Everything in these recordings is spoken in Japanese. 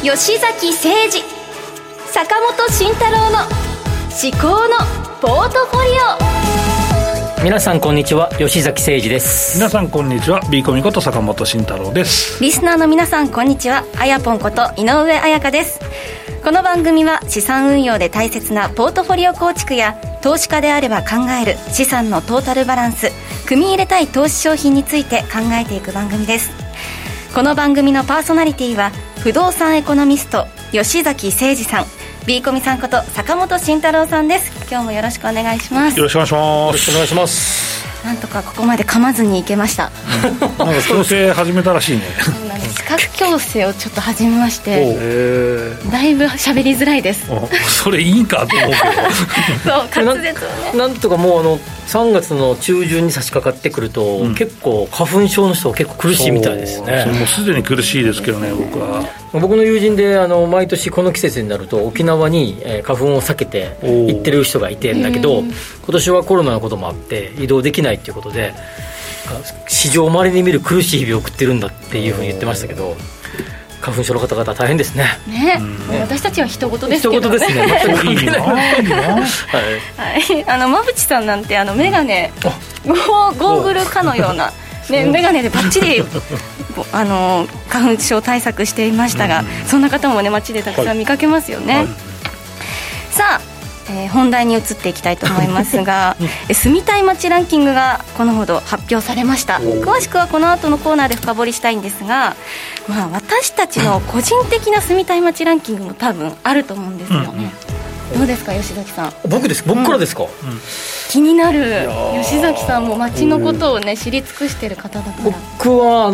吉崎誠二、坂本慎太郎の至高のポートフォリオ。 皆さんこんにちは、吉崎誠二です。 皆さんこんにちは、ビーコミこと坂本慎太郎です。 リスナーの皆さんこんにちは、あやぽんこと井上彩香です。この番組は資産運用で大切なポートフォリオ構築や、投資家であれば考える資産のトータルバランス、組み入れたい投資商品について考えていく番組です。この番組のパーソナリティは不動産エコノミスト吉崎誠二さん、ビーコミさんこと坂本慎太郎さんです。今日もよろしくお願いします。 よろしくお願いします。 よろしくお願いします。 なんとかここまで噛まずにいけました。 なんか矯正始めたらしいね。 そうなんです。視覚矯正をちょっと始めまして、だいぶ喋りづらいです。 それいいんかと思うけどそう滑舌をね、 なんとかもう3月の中旬に差し掛かってくると、結構花粉症の人は結構苦しいみたいですね。 もうすでに苦しいですけどね。 僕の友人で毎年この季節になると沖縄に花粉を避けて行ってる人がいてんだけど、今年はコロナのこともあって移動できないっていうことで、史上稀に見る苦しい日々を送ってるんだっていうふうに言ってましたけど、花粉症の方々大変ですね。 ね、私たちは人事ですけどね。 人事ですね。全く関係ない。 馬淵さんなんてメガネゴーグルかのような、ね、メガネでバッチリ花粉症対策していましたが、そんな方もね街でたくさん見かけますよね。さあ、本題に移っていきたいと思いますが住みたい街ランキングがこのほど発表されました。詳しくはこの後のコーナーで深掘りしたいんですが、私たちの個人的な住みたい街ランキングも多分あると思うんですよね。どうですか吉崎さん。 僕からですか。 気になる。吉崎さんも街のことをね知り尽くしてる方だから。 僕は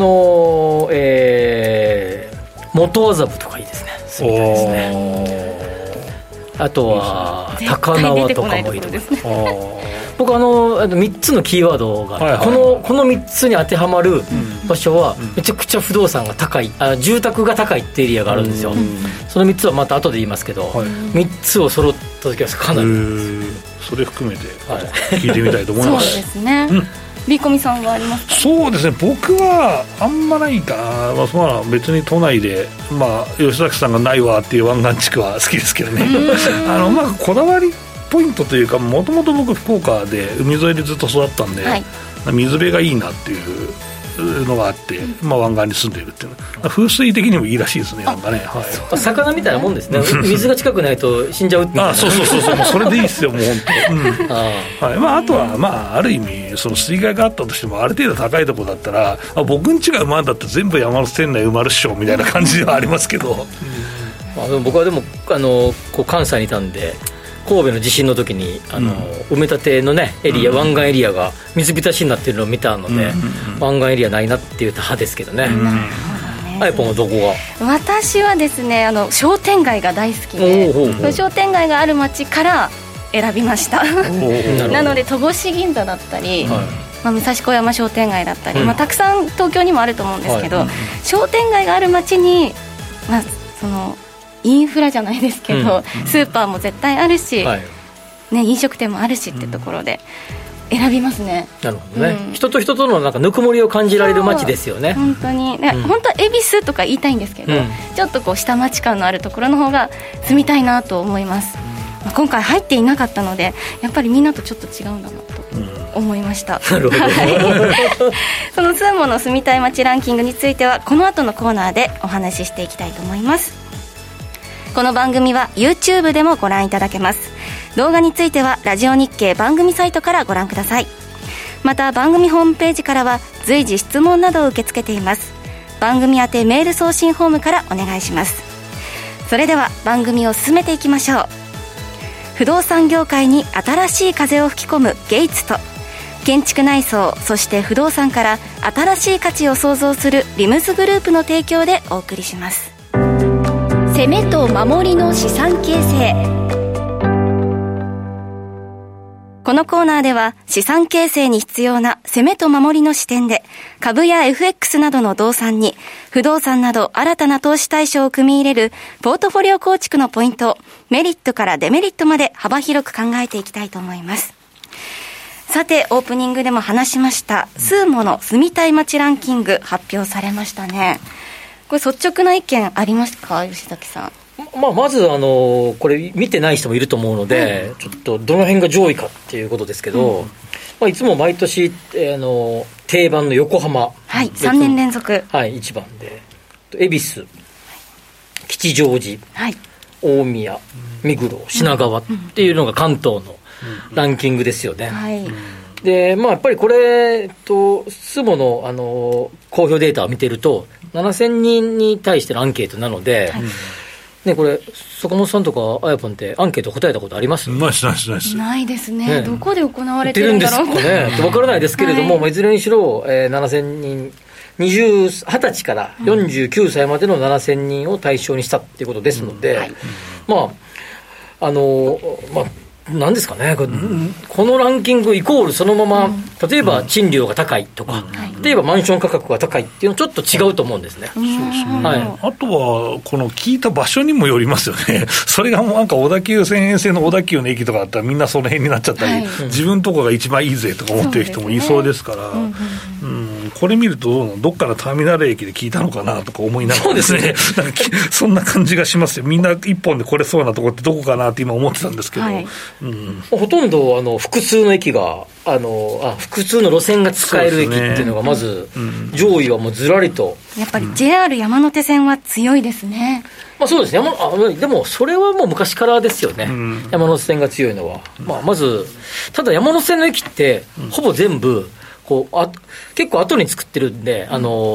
元麻布とかいいですね。住みたいですね。あとは高輪とかもいいとですね。僕3つのキーワードがあって、この3つに当てはまる場所はめちゃくちゃ不動産が高い、住宅が高いってエリアがあるんですよ。その3つはまた後で言いますけど、3つを揃った時はかなりそれ含めて聞いてみたいと思います。 そうですね。ビーコミさんはありますか。 そうですね、僕はあんまないかな。別に都内で、吉崎さんがないわっていう湾岸地区は好きですけどね。こだわりポイントというか、もともと僕福岡で海沿いでずっと育ったんで、水辺がいいなっていうのがあって、湾岸に住んでいるっていうのは風水的にもいいらしいですね。なんかね、 魚みたいなもんですね。水が近くないと死んじゃうっていう。 そうもうそれでいいですよもう本当。あとはある意味その水害があったとしてもある程度高いところだったら、僕ん家が馬だったら全部山手線内埋まるっしょみたいな感じではありますけど、 僕はでも関西にいたんで、神戸の地震の時に埋め立てのねエリア、湾岸エリアが水浸しになってるのを見たので、湾岸エリアないなっていう派ですけどね。あやぽんはどこが。 私はですね商店街が大好きで、商店街がある街から選びましたなので戸越銀座だったり、武蔵小山商店街だったり、たくさん東京にもあると思うんですけど、商店街がある街に、そのインフラじゃないですけど、スーパーも絶対あるし、飲食店もあるしってところで選びますね。 なるほどね。人と人とのぬくもりを感じられる街ですよね。 本当に、本当は恵比寿とか言いたいんですけど、ちょっと下町感のあるところの方が住みたいなと思います。今回入っていなかったので、やっぱりみんなとちょっと違うんだなと思いました。 なるほど。 そのスーモの住みたい街ランキングについてはこの後のコーナーでお話ししていきたいと思います。この番組は YouTube でもご覧いただけます。動画についてはラジオ日経番組サイトからご覧ください。また番組ホームページからは随時質問などを受け付けています。番組宛てメール送信フォームからお願いします。それでは番組を進めていきましょう。不動産業界に新しい風を吹き込むゲイツと、建築内装そして不動産から新しい価値を創造するリムズグループの提供でお送りします。攻めと守りの資産形成。このコーナーでは資産形成に必要な攻めと守りの視点で、株や FX などの動産に不動産など新たな投資対象を組み入れるポートフォリオ構築のポイントをメリットからデメリットまで幅広く考えていきたいと思います。さてオープニングでも話しましたスーモの住みたい街ランキング発表されましたね。 これ率直な意見ありますか、吉崎さん。 まずこれ見てない人もいると思うので、ちょっとどの辺が上位かっていうことですけど、いつも毎年、定番の横浜、 はい、3年連続、 はい、1番で恵比寿、吉祥寺、はい、大宮、目黒、品川っていうのが関東のランキングですよね。はい、でやっぱりこれスモの、公表データを見てると7000人に対してのアンケートなので、はいね、これ坂本さんとかあやぽんってアンケート答えたことあります？ ないですね。どこで行われてるんだろうって分からないですけれども、はい、いずれにしろ、7000人20歳から49歳までの7000人を対象にしたっていうことですので、はい、なんですかね、このランキングイコールそのまま、例えば賃料が高いとか、例えばマンション価格が高いっていうのはちょっと違うと思うんですね。そうですね、 はい、あとはこの聞いた場所にもよりますよね。それがもうなんか小田急線沿線の小田急の駅とかだったらみんなその辺になっちゃったり、はい、自分のとこが一番いいぜとか思ってる人もいそうですから、これ見るとどっかのターミナル駅で聞いたのかなとか思いながらですね、なんかそんな感じがしますよ。みんな一本で来れそうなとこってどこかなって今思ってたんですけど、はい、 ほとんど複数の駅が複数の路線が使える駅っていうのがまず上位はもうずらりと、 やっぱり JR 山手線は強いですね。 そうですね。でもそれはもう昔からですよね、山手線が強いのは。まずただ山手線の駅ってほぼ全部結構後に作ってるんで、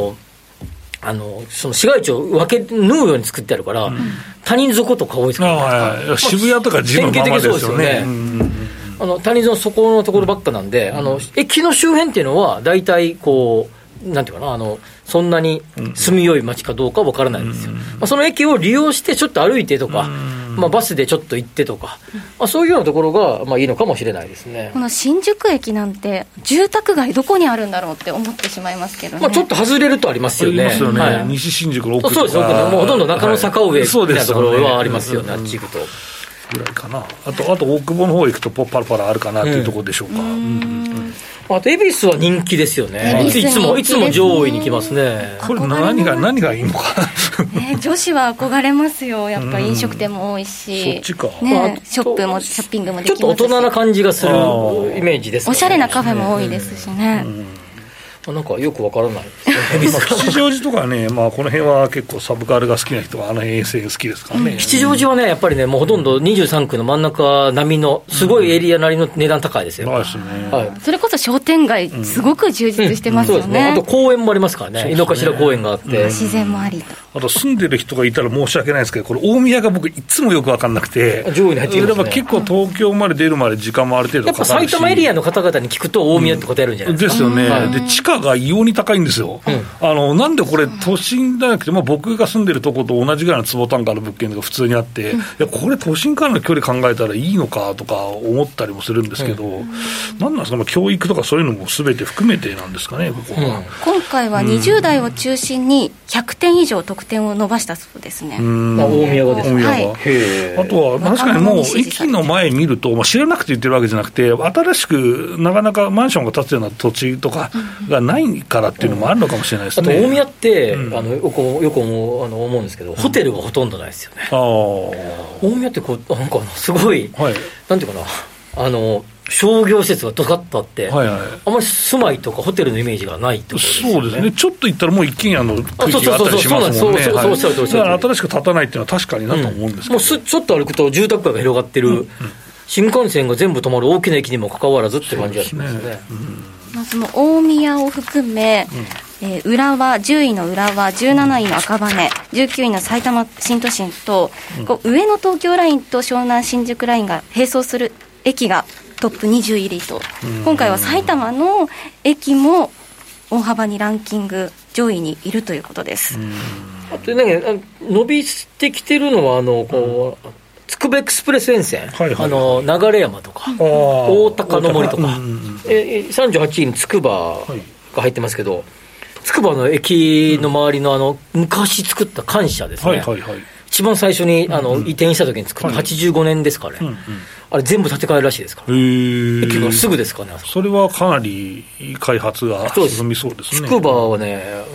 その市街地を縫うように作ってあるから、他人底とか多いですからね。 渋谷とか地のままですよね。 他人の底のところばっかなんで、駅の周辺っていうのは大体なんていうかな、そんなに住みよい街かどうかわからないんですよ。その駅を利用してちょっと歩いてとか、バスでちょっと行ってとか、そういうようなところがいいのかもしれないですね。 この新宿駅なんて住宅街どこにあるんだろうって思ってしまいますけどね。 ちょっと外れるとありますよね。 ありますよね、はい、西新宿の奥とか。 そうです、奥のもうほとんど中野坂上みたいなところはありますよね、あっち行くとぐらいかな。あと大久保の方行くとパラパラあるかなっていうところでしょうか。 あと恵比寿は人気ですよね。いつも上位に来ますね。 これ何がいいのか女子は憧れますよ。やっぱり飲食店も多いし、 そっちか、 ショッピングもできますし、 ちょっと大人な感じがするイメージですね。 おしゃれなカフェも多いですしね。 なんかよくわからないですね。 吉祥寺とかね、この辺は結構サブカルが好きな人はあの辺沿線好きですからね。 吉祥寺はね、やっぱりね、もうほとんど23区の真ん中並みのすごいエリアなりの値段高いですよ。はい、 それこそ商店街すごく充実してますよね。そうですね。 あと公園もありますからね。井の頭公園があって、 自然もありと。 あと住んでる人がいたら申し訳ないですけど、これ大宮が僕いつもよく分かんなくて、 上位に入ってきますね。 結構東京まで出るまで時間もある程度かかるし、 やっぱ埼玉エリアの方々に聞くと大宮って答えるんじゃないですか。 ですよね。で地価が異様に高いんですよ。なんでこれ都心じゃなくて、僕が住んでるとこと同じぐらいの坪単価の物件が普通にあって、いやこれ都心からの距離考えたらいいのかとか思ったりもするんですけど、なんなんですか、教育とかそういうのも全て含めてなんですかね、ここは。 今回は20代を中心に100点以上得点を伸ばしたそうですね。 大宮がですね。 はい、 あとは確かにもう駅の前見ると、知らなくて言ってるわけじゃなくて、新しくなかなかマンションが建つような土地とかがないからっていうのもあるのかもしれないですね。 あと大宮って、よく思うんですけど、ホテルがほとんどないですよね。大宮ってなんかすごい、なんていうかな、商業施設がドカッとあって、あんまり住まいとかホテルのイメージがないところですよね。そうですね。 ちょっと行ったらもう一軒家の区域があったりしますもんね。だから新しく建たないっていうのは確かになと思うんですけど、 もうちょっと歩くと住宅街が広がってる、新幹線が全部止まる大きな駅にもかかわらずって感じがしますね。 その大宮を含め、10位の浦和、17位の赤羽、19位の埼玉新都心と、上の東京ラインと湘南新宿ラインが並走する駅がトップ20位と、今回は埼玉の駅も大幅にランキング上位にいるということです。 あとね、伸びてきてるのはつくばエクスプレス沿線、流山とか大高の森とか、38位につくばが入ってますけど、つくばの駅の周りの昔作った官舎ですね、一番最初に移転した時に作った85年ですかね、あれ全部建て替えるらしいですから。駅がすぐですかね。 それはかなり開発が進みそうですね。 つくばはね、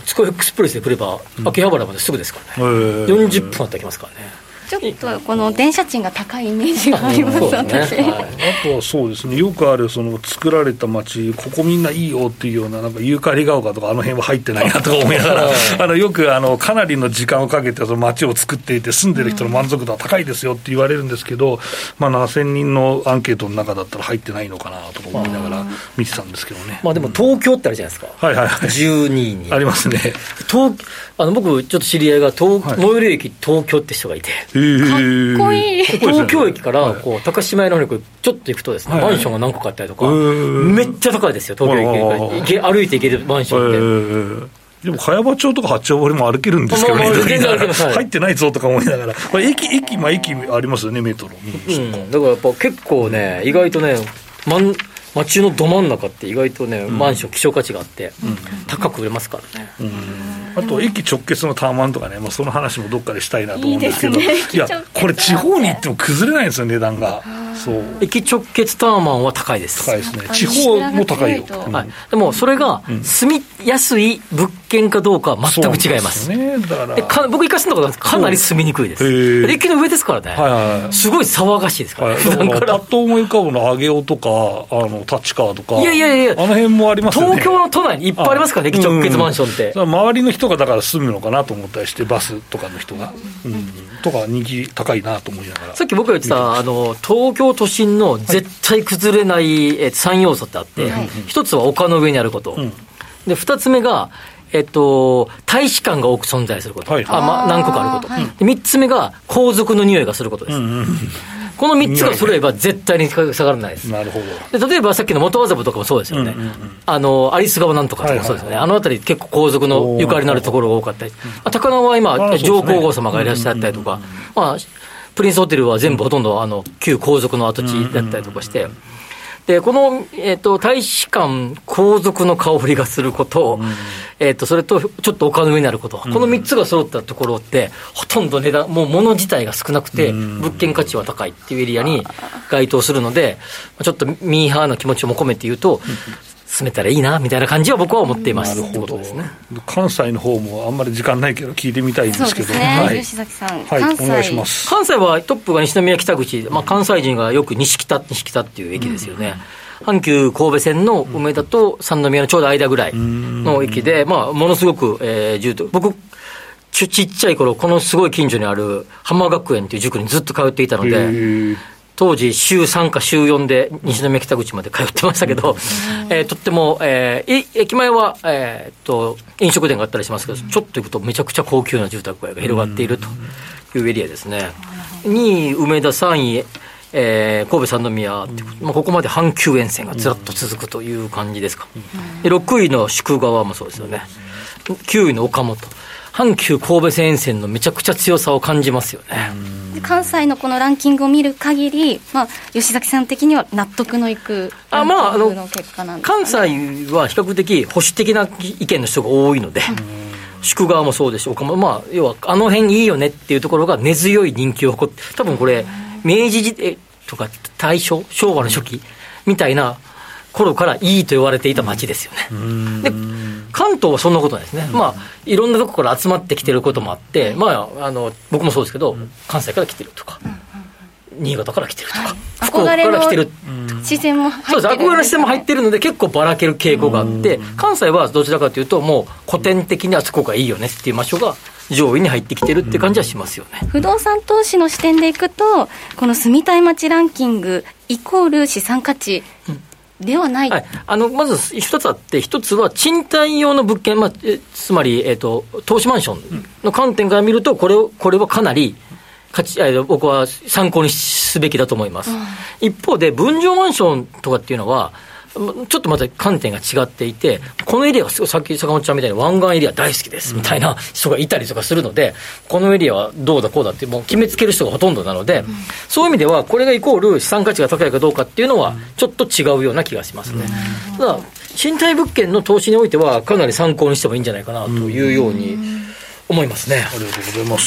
津古エクスプレスで来れば、秋葉原まですぐですからね、40分あってきますからね。 ちょっとこの電車賃が高いイメージがあります、私、 あとはそうですね、よくあるその作られた街、ここみんないいよっていうような、なんかユーカリが丘とかあの辺は入ってないなとか思いながらよくかなりの時間をかけてその街を作っていて、住んでる人の満足度は高いですよって言われるんですけど、7000人のアンケートの中だったら入ってないのかなとか思いながら見てたんですけどね。 でも東京ってあるじゃないですか、12位にありますね。 僕ちょっと知り合いが最寄り駅東京って人がいて、 かっこいい。 東京駅から高島屋の方にちょっと行くとですね、マンションが何個かあったりとか、めっちゃ高いですよ、東京駅から歩いて行けるマンションって。 でも茅場町とか八丁堀も歩けるんですけどね、入ってないぞとか思いながら、これ駅ありますよね、メトロ、 だからやっぱ結構ね、意外とね、街のど真ん中って意外とね、マンション希少価値があって、高く売れますからね。 あと駅直結のタワマンとかね、その話もどっかでしたいなと思うんですけど、いやこれ地方に行っても崩れないんですよ、値段が。そう駅直結タワマンは高いです。 高いですね。地方も高いよ。 でもそれが住みやすい物件かどうかは全く違います。僕行かせたことないです。かなり住みにくいです。駅の上ですからね。すごい騒がしいですから。 パッと思い浮かぶの上尾とか立川とか、 いやあの辺もありますよね。 東京の都内にいっぱいありますからね、駅直結マンションって。 周りの人がだから住むのかなと思ったりして、バスとかの人が、とか人気高いなと思いながら。 さっき僕が言ってた東京都心の絶対崩れない3要素ってあって、一つは丘の上にあること、で2つ目が大使館が多く存在すること、何個かあること、で3つ目が皇族の匂いがすることです。この3つが揃えば絶対に下がらないです。 なるほど。 で例えばさっきの元麻布とかもそうですよね。有栖川なんとかとかもそうですよね。あの辺り結構皇族のゆかりのあるところが多かったり、高輪は今上皇后様がいらっしゃったりとか、プリンスホテルは全部ほとんど旧皇族の跡地だったりとかして、でこの、大使館皇族の香りがすること、それとちょっと丘の上になること、この3つが揃ったところってほとんど値段もう物自体が少なくて、物件価値は高いっていうエリアに該当するので、ちょっとミーハーな気持ちも込めて言うと、住めたらいいなみたいな感じは僕は思っていますってことですね。 関西の方もあんまり時間ないけど聞いてみたいんですけど。 そうですね、吉崎さん、関西お願いします。 関西はトップが西宮北口、関西人がよく西北っていう駅ですよね。阪急神戸線の梅田と三宮のちょうど間ぐらいの駅で、ものすごく、僕ちっちゃい頃このすごい近所にある浜学園という塾にずっと通っていたので、当時週3か週4で西宮北口まで通ってましたけど、とっても、駅前は、飲食店があったりしますけど、ちょっと行くとめちゃくちゃ高級な住宅街が広がっているというエリアですね。2位梅田、3位神戸三宮ってここまで阪急沿線がずらっと続くという感じですか。で6位の宿川もそうですよね。9位の岡本、阪急神戸線沿線のめちゃくちゃ強さを感じますよね。 関西のこのランキングを見る限り、吉崎さん的には納得のいくランキングの結果なんですかね。 関西は比較的保守的な意見の人が多いので、宿川もそうですし、岡本、要はあの辺いいよねっていうところが根強い人気を誇って、多分これ明治時代とか大正昭和の初期みたいな頃からいいと言われていた街ですよね。で関東はそんなことないですね。いろんなところから集まってきてることもあって、僕もそうですけど、関西から来てるとか、新潟から来てるとか、福岡から来てる視線も入ってる、 そうです。憧れの視線も入ってるので結構ばらける傾向があって、関西はどちらかというともう古典的にあそこがいいよねっていう場所が上位に入ってきてるっていう感じはしますよね。 不動産投資の視点でいくと、この住みたい街ランキングイコール資産価値ではない、 まず一つあって、一つは賃貸用の物件、つまり、投資マンションの観点から見るとこれはかなり僕は参考にすべきだと思います。一方で分譲マンションとかっていうのはちょっとまた観点が違っていて、このエリアがさっき坂本ちゃんみたいに湾岸エリア大好きですみたいな人がいたりとかするので、このエリアはどうだこうだってもう決めつける人がほとんどなので、そういう意味ではこれがイコール資産価値が高いかどうかっていうのはちょっと違うような気がしますね。ただ賃貸物件の投資においてはかなり参考にしてもいいんじゃないかなというように思いますね。 ありがとうございます。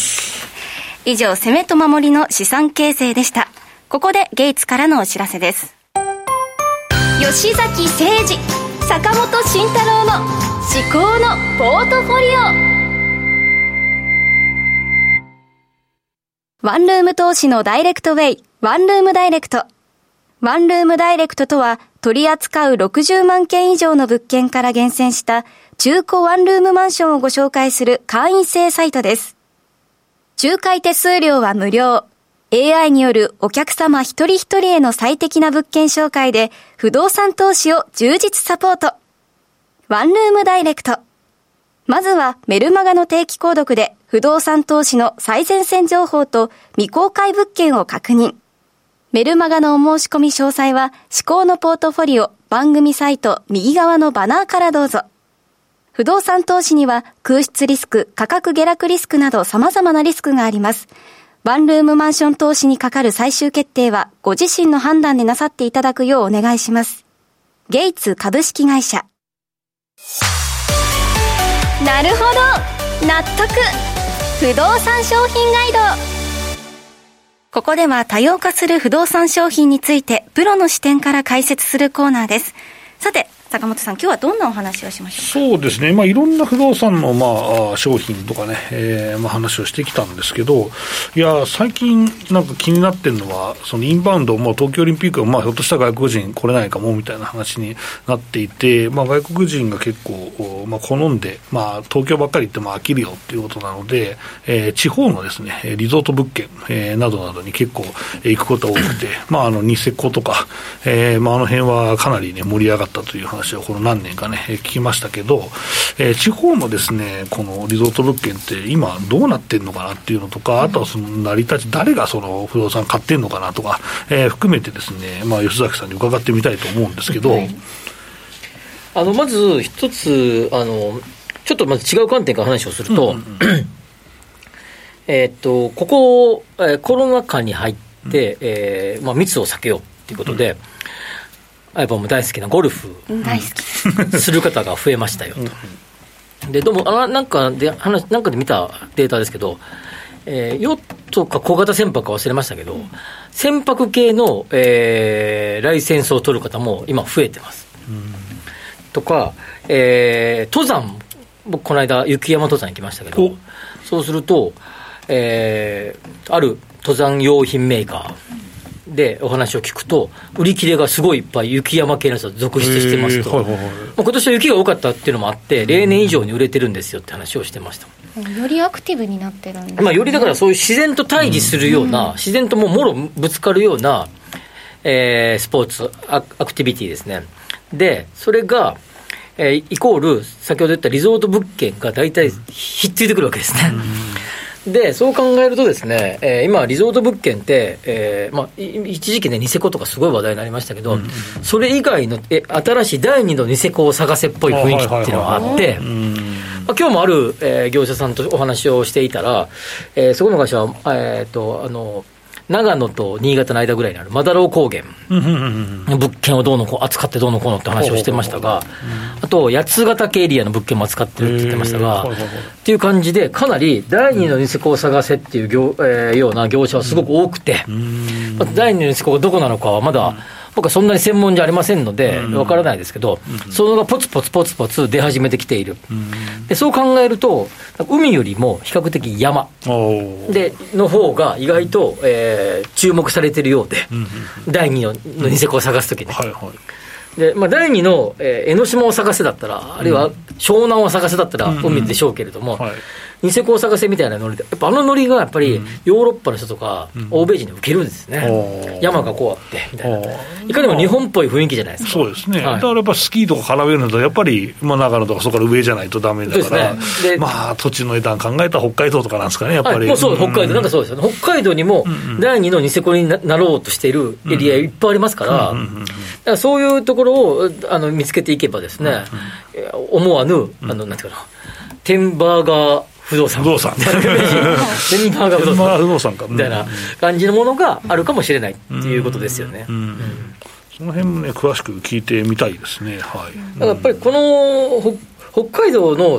以上、攻めと守りの資産形成でした。ここでゲイツからのお知らせです。吉崎誠二坂本慎太郎の至高のポートフォリオ。ワンルーム投資のダイレクトウェイ、ワンルームダイレクト。ワンルームダイレクトとは、取り扱う60万件以上の物件から厳選した中古ワンルームマンションをご紹介する会員制サイトです。仲介手数料は無料。AI によるお客様一人一人への最適な物件紹介で不動産投資を充実サポート。ワンルームダイレクト。まずはメルマガの定期購読で不動産投資の最前線情報と未公開物件を確認。メルマガのお申し込み詳細は至高のポートフォリオ番組サイト右側のバナーからどうぞ。不動産投資には空室リスク、価格下落リスクなど様々なリスクがあります。ワンルームマンション投資にかかる最終決定はご自身の判断でなさっていただくようお願いします。ゲイツ株式会社。なるほど、納得。不動産商品ガイド。ここでは多様化する不動産商品についてプロの視点から解説するコーナーです。さて坂本さん、今日はどんなお話をしましょうか。 そうですね、いろんな不動産の商品とかね、話をしてきたんですけど、いや最近なんか気になってるのはそのインバウンド、東京オリンピックはひょっとしたら外国人来れないかもみたいな話になっていて、外国人が結構、好んで、東京ばっかり行っても飽きるよっていうことなので、地方のですねリゾート物件、などなどに結構行くことが多くて、ニセコとか、あの辺はかなりね盛り上がったという話をこの何年かね聞きましたけど、地方のですねこのリゾート物件って今どうなってんのかなっていうのとか、あとはその成り立ち、誰がその不動産買ってんのかなとか、含めてですね、吉崎さんに伺ってみたいと思うんですけど、 まず一つちょっとまず違う観点から話をすると、ここ、コロナ禍に入って、密を避けようということで、やっぱもう大好きなゴルフする方が増えましたよと。でどうもなんかで見たデータですけど、ヨットか小型船舶か忘れましたけど、船舶系の、ライセンスを取る方も今増えてます、とか、登山、僕この間雪山登山行きましたけど、そうすると、ある登山用品メーカーでお話を聞くと、売り切れがすごいいっぱい雪山系のやつが続出してますと、今年は雪が多かったっていうのもあって例年以上に売れてるんですよって話をしてました。 よりアクティブになってるんですね。 よりだからそういう自然と対峙するような、自然ともろぶつかるような、スポーツアクティビティですね。でそれが、イコール先ほど言ったリゾート物件が大体ひっついてくるわけですね。でそう考えるとですね、今リゾート物件って、一時期ねニセコとかすごい話題になりましたけど、それ以外の新しい第二のニセコを探せっぽい雰囲気っていうのがあって、今日もある、業者さんとお話をしていたら、そこの会社は、長野と新潟の間ぐらいにあるマダロー高原の物件をどうのこう扱ってどうのこうのって話をしてましたが、あと八ヶ岳エリアの物件も扱ってるって言ってましたが、っていう感じでかなり第二のニセコを探せっていうような業者はすごく多くて、第二のニセコがどこなのかはまだ僕はそんなに専門じゃありませんのでわからないですけど、そのがポツポツポツポツ出始めてきている。でそう考えると海よりも比較的山での方が意外と、注目されているようで、第2のニセコを探すときに、で第2の、江ノ島を探せだったら、あるいは湘南を探せだったら海でしょうけれども、ニセコを探せみたいなノリで、やっぱノリがやっぱりヨーロッパの人とか欧米人に受けるんですね。山がこうあってみたいな、いかにも日本っぽい雰囲気じゃないですか。 そうですね、だからやっぱスキーとか絡めるのとやっぱり、長野とかそこから上じゃないとダメだから、土地の値段考えたら北海道とかなんですかね、やっぱり。 もうそう北海道なんかそうですよね。北海道にも第2のニセコになろうとしているエリアいっぱいありますから、だからそういうところを見つけていけばですね、思わぬなんていうかな、テンバーガー不動産テンバーガー不動産みたいな感じのものがあるかもしれないっていうことですよね。 その辺もね詳しく聞いてみたいですね。だからやっぱりこの北海道の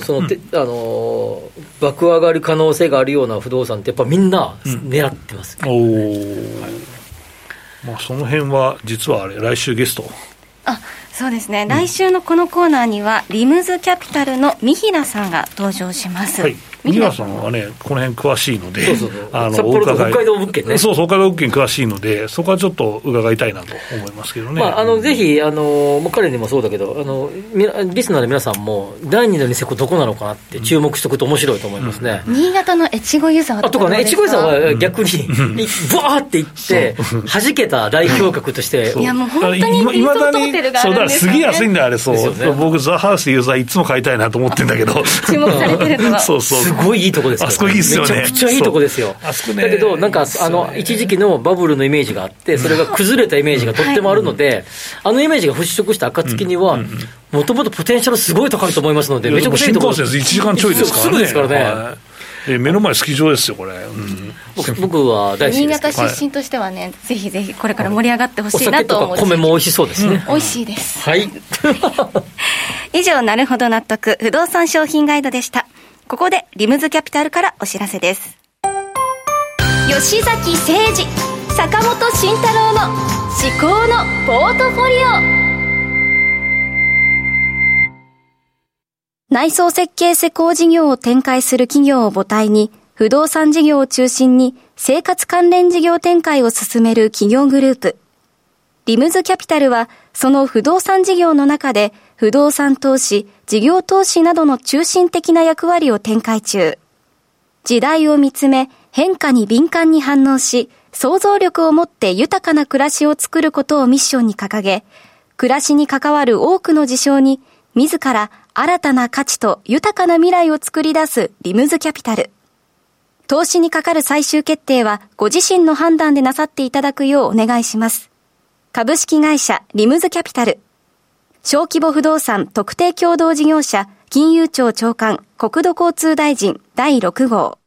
爆上がる可能性があるような不動産ってやっぱみんな狙ってます、 その辺は実は来週ゲストそうですね、来週のこのコーナーにはリムズキャピタルの三平さんが登場します。 三平さんはね、この辺詳しいので、 札幌と北海道物件ね、 そう北海道物件詳しいので、そこはちょっと伺いたいなと思いますけどね。 ぜひ彼にもそうだけど、リスナーの皆さんも第二のニセコどこなのかなって注目しておくと面白いと思いますね。 新潟の越後湯沢とかね、越後湯沢は逆にブワーっていって弾けた代表格として、 いやもう本当にリゾートホテルがあるんですよね。そうだ、 すげえ安いんだよあれ。そう、僕ザ・ハウスでユーザーいつも買いたいなと思ってんだけど注目されてるのはそうすごいいいとこですよ、 あそこいいっすよね。 めちゃくちゃいいとこですよ。 あそこね、 だけどなんか一時期のバブルのイメージがあって、それが崩れたイメージがとってもあるので、イメージが払拭した暁にはもともとポテンシャルすごい高いと思いますので、めちゃくちゃいいところ。 新幹線1時間ちょいですからね。 すぐですからね、 目の前スキー場ですよこれ、 僕は大好きです。 新潟出身としてはね、ぜひぜひこれから盛り上がってほしいなと思う。 お酒とか米も美味しそうですね、 美味しいです。 はい以上、なるほど納得不動産商品ガイドでした。ここでリムズキャピタルからお知らせです。吉崎誠二、坂本慎太郎の至高のポートフォリオ。内装設計施工事業を展開する企業を母体に、不動産事業を中心に生活関連事業展開を進める企業グループ。リムズキャピタルは、その不動産事業の中で、不動産投資、事業投資などの中心的な役割を展開中。時代を見つめ、変化に敏感に反応し、想像力を持って豊かな暮らしを作ることをミッションに掲げ、暮らしに関わる多くの事象に、自ら新たな価値と豊かな未来を作り出すリムズキャピタル。投資にかかる最終決定はご自身の判断でなさっていただくようお願いします。株式会社リムズキャピタル。小規模不動産特定共同事業者金融庁長官国土交通大臣第6号。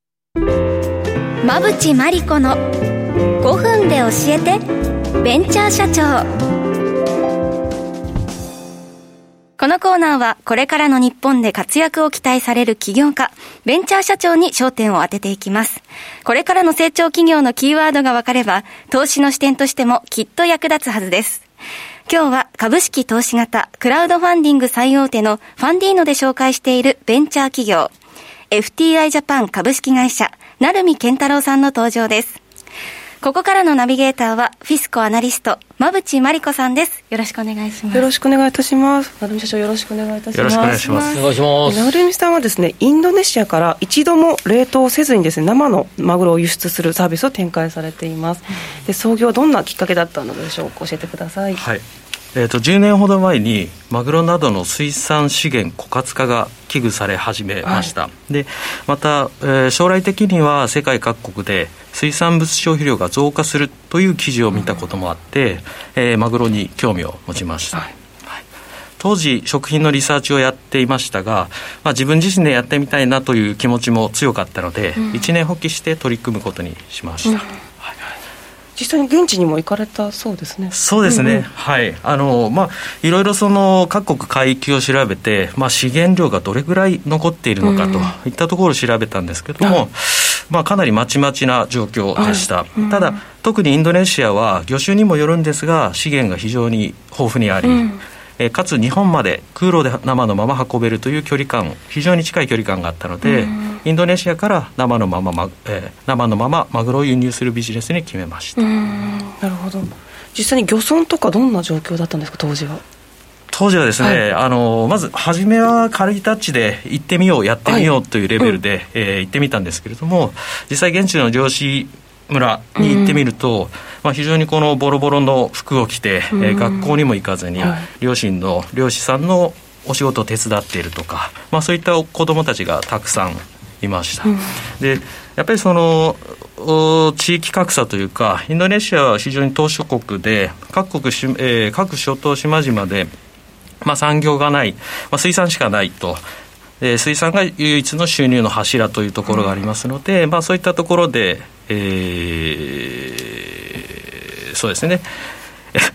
馬淵真理子の5分で教えてベンチャー社長。このコーナーはこれからの日本で活躍を期待される起業家、ベンチャー社長に焦点を当てていきます。これからの成長企業のキーワードが分かれば、投資の視点としてもきっと役立つはずです。今日は株式投資型クラウドファンディング最大手のファンディーノで紹介しているベンチャー企業、FTI ジャパン株式会社、成海健太郎さんの登場です。ここからのナビゲーターはフィスコアナリスト馬淵真理子さんです。よろしくお願いします。 よろしくお願いいたします。成海社長、よろしくお願いいたします。 よろしくお願いします。 お願いします。 成海さんはですね、インドネシアから一度も冷凍せずにですね、生のマグロを輸出するサービスを展開されています。で、創業どんなきっかけだったのでしょうか。教えてください。 はい。10年ほど前にマグロなどの水産資源枯渇化が危惧され始めました、はい、でまた、将来的には世界各国で水産物消費量が増加するという記事を見たこともあって、マグロに興味を持ちました、はいはい、当時食品のリサーチをやっていましたが、自分自身でやってみたいなという気持ちも強かったので、一年発起して取り組むことにしました、 実際に現地にも行かれたそうですね。 そうですね、はい。いろいろその各国海域を調べて、資源量がどれぐらい残っているのかといったところを調べたんですけども、かなりまちまちな状況でした、ただ特にインドネシアは魚種にもよるんですが資源が非常に豊富にあり、かつ日本まで空路で生のまま運べるという距離感、非常に近い距離感があったので、インドネシアから生のままマグロを輸入するビジネスに決めました。 なるほど。実際に漁村とかどんな状況だったんですか、当時は。 当時はですね、まず初めは軽いタッチで行ってみようやってみようというレベルで、行ってみたんですけれども、実際現地の漁師村に行ってみると、非常にこのボロボロの服を着て、学校にも行かずに、漁師さんのお仕事を手伝っているとか、そういった子どもたちがたくさんいました、でやっぱりその地域格差というか、インドネシアは非常に島しょ国で各諸島島々で、産業がない、水産しかないと、水産が唯一の収入の柱というところがありますので、そういったところで、そうですね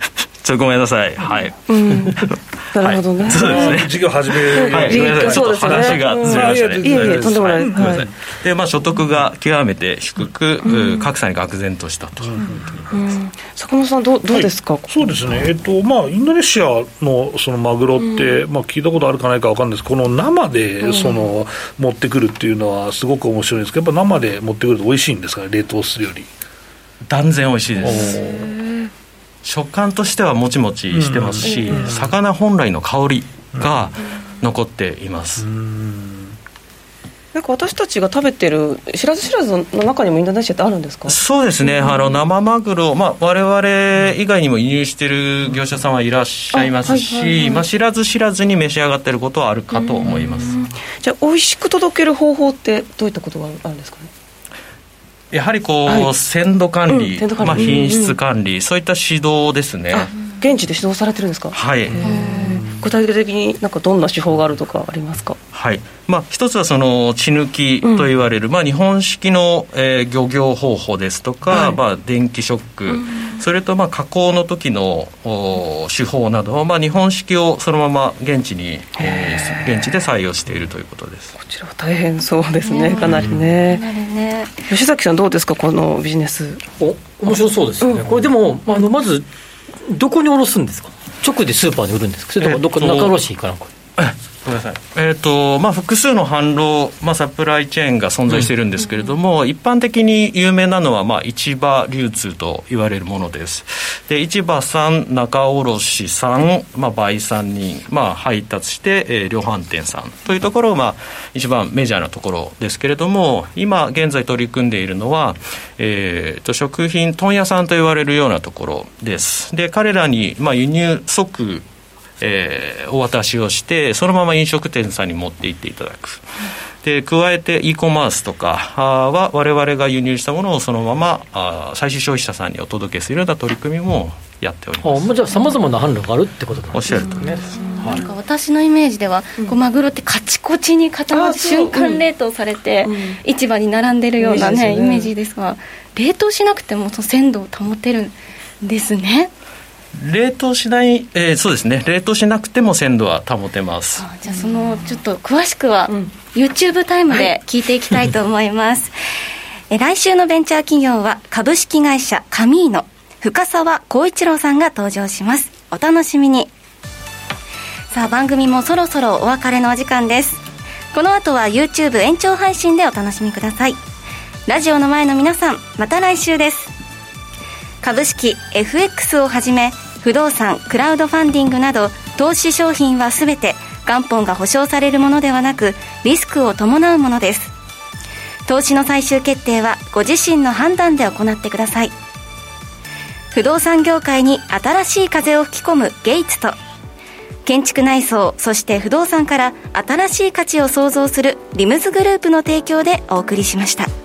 ちょっとごめんなさい、はい、 なるほどね、 そうですね、 事業始める、 はい、ごめんなさい、ちょっと話がずれましたね。 いえいえ、とんでもないです、はい、 で、所得が極めて低く、格差に愕然としたと、 坂本さんどうですか。 そうですね、インドネシアのそのマグロって、聞いたことあるかないか分かるんですけど、この生で持ってくるっていうのはすごく面白いんですけど、やっぱ生で持ってくると美味しいんですかね、冷凍するより。 断然美味しいです。食感としてはもちもちしてますし、魚本来の香りが残っています。 なんか私たちが食べてる知らず知らずの中にもインドネシアってあるんですか。 そうですね、生マグロ、我々以外にも輸入している業者さんはいらっしゃいますし、知らず知らずに召し上がっていることはあるかと思います。 じゃあ美味しく届ける方法ってどういったことがあるんですかね。 やはり鮮度管理、品質管理、そういった指導ですね。 現地で指導されてるんですか。 はい。 具体的にどんな手法があるとかありますか。 はい、一つはその血抜きといわれる、日本式の、漁業方法ですとか、電気ショック、それと加工の時の手法など、日本式をそのまま現地で採用しているということです。 こちらは大変そうですね、かなりね。吉崎さんどうですか、このビジネス。 面白そうですよね、これでもまずどこに卸すんですか。直でスーパーに売るんですか、それともどこ中卸かなんか。 ごめんなさい、複数の販路、サプライチェーンが存在しているんですけれども、一般的に有名なのは、市場流通と言われるものです。で、市場さん、仲卸さん、売産人、配達して、量販店さんというところを、一番メジャーなところですけれども、今現在取り組んでいるのは、食品問屋さんと言われるようなところです。で、彼らに、輸入即お渡しをして、そのまま飲食店さんに持って行っていただく。で、加えて e コマースとかは我々が輸入したものをそのまま最終消費者さんにお届けするような取り組みもやっております。 じゃあ様々な販路があるってことなんですね。 おっしゃるとおりです。 なんか私のイメージでは、マグロってカチコチに固まって瞬間冷凍されて、市場に並んでるような、イメージですが、冷凍しなくてもその鮮度を保てるんですね。 冷凍しない、そうですね、冷凍しなくても鮮度は保てます。 じゃあちょっと詳しくは、YouTube タイムで聞いていきたいと思います、来週のベンチャー企業は株式会社カミーノ深澤光一郎さんが登場します。お楽しみに。さあ、番組もそろそろお別れのお時間です。この後は YouTube 延長配信でお楽しみください。ラジオの前の皆さん、また来週です。株式 FX をはじめ不動産、クラウドファンディングなど投資商品はすべて元本が保証されるものではなく、リスクを伴うものです。投資の最終決定はご自身の判断で行ってください。不動産業界に新しい風を吹き込むゲイツと、建築内装、そして不動産から新しい価値を創造するリムズグループの提供でお送りしました。